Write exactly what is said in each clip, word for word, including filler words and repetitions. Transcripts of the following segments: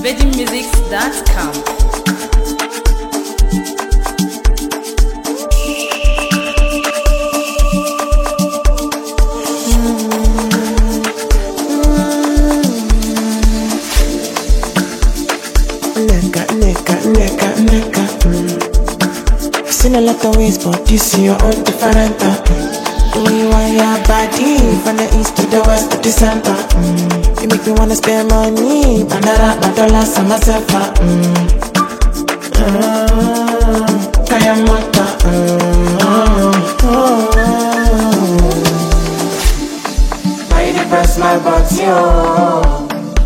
virgin music dot com. Nigga, nigga, nigga, nigga. Mm. I've seen a lot of ways, but this is your own different. The way you want your body, from the east to the west to the center. Mm. You make me wanna spend money, banana, my dollars, and myself. Mm. Mm. Kaya mata. Mm. Mm. Why you press my body, oh?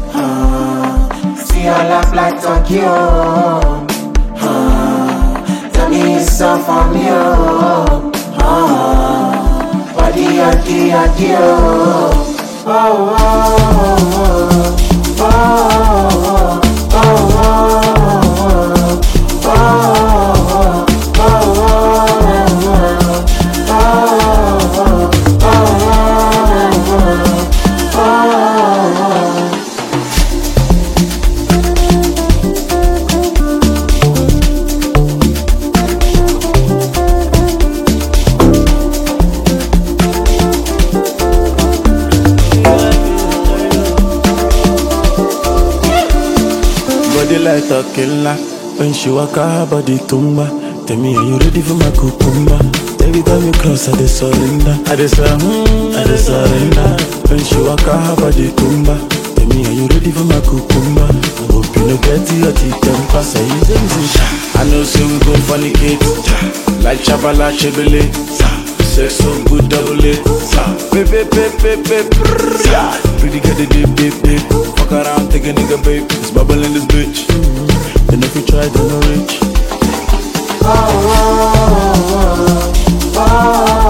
I laugh like Tokyo. uh, Tell me it's so for me, oh. uh, Body, adi, adi, oh. Oh, oh, oh, oh, oh, oh, oh, oh, oh, body like a killer. When she walk her body tumba. Tell me, are you ready for my cucumber? Every time you cross, I dey surrender. I dey sur- mm, I dey surrender. When she walk her body tumba. Tell me, are you ready for my cucumber? I hope you no get your teeth temper. Say you say say. I know say we gon' fornicate. Like Chabala Chevrolet. Sex so good double it. Baby, baby, baby, yeah. Pretty get the dip, dip, dip. Fuck around, take a nigga, babe. It's bubble in this bitch. Mm-hmm. And if you try, then no reach. oh, oh, oh, oh, oh.